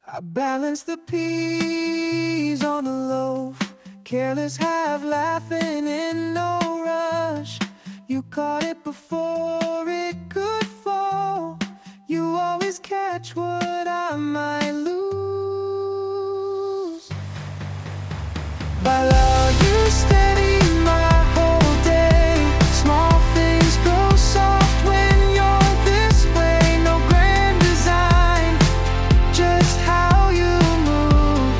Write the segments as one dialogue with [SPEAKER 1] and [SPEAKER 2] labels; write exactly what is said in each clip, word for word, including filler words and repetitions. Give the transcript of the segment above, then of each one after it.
[SPEAKER 1] I balance the peas on the loaf, careless, half laughing, in no rush. You caught it before it could fall. You always catch what I might lose. By law, you steady my whole day. Small things grow soft when you're this way. No grand design, just how you move.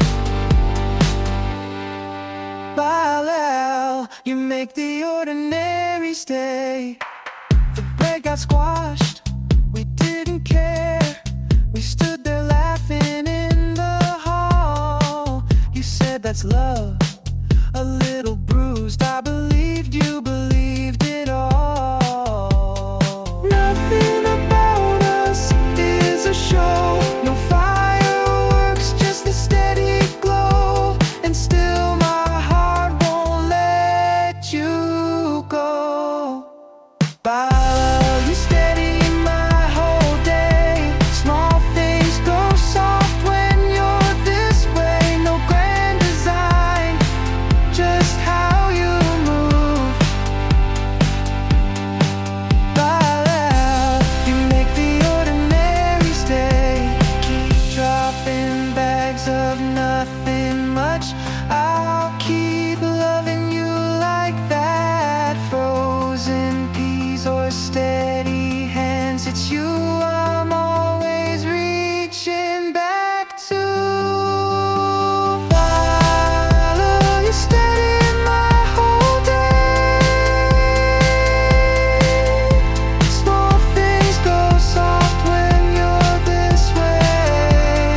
[SPEAKER 1] Balal, you make the ordinary stay. The bread got squashed, we didn't care. We stood there laughing in the hall. You said that's love, a little bruised. I believed you believed it all. Nothing about us is a show, no fireworks, just the steady glow. And still my heart won't let you go. Bala, you steady my whole day. Small things go soft when you're this way. No grand design, just how you move. Bala, you make the ordinary stay. Keep dropping bags of nothing much. I'll keep loving you like that. Frozen peas or steady hands, it's you I'm always reaching back to. Bala, you steady my whole day. Small things go soft when you're this way.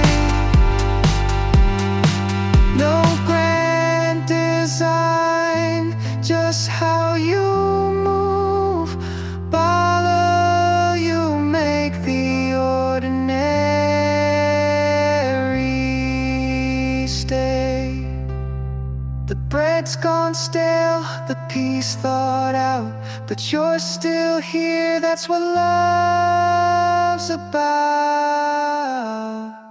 [SPEAKER 1] No grand design, just how you move. Bala, you make the ordinary stay. The bread's gone stale, the peas thawed out, but you're still here, that's what love's about.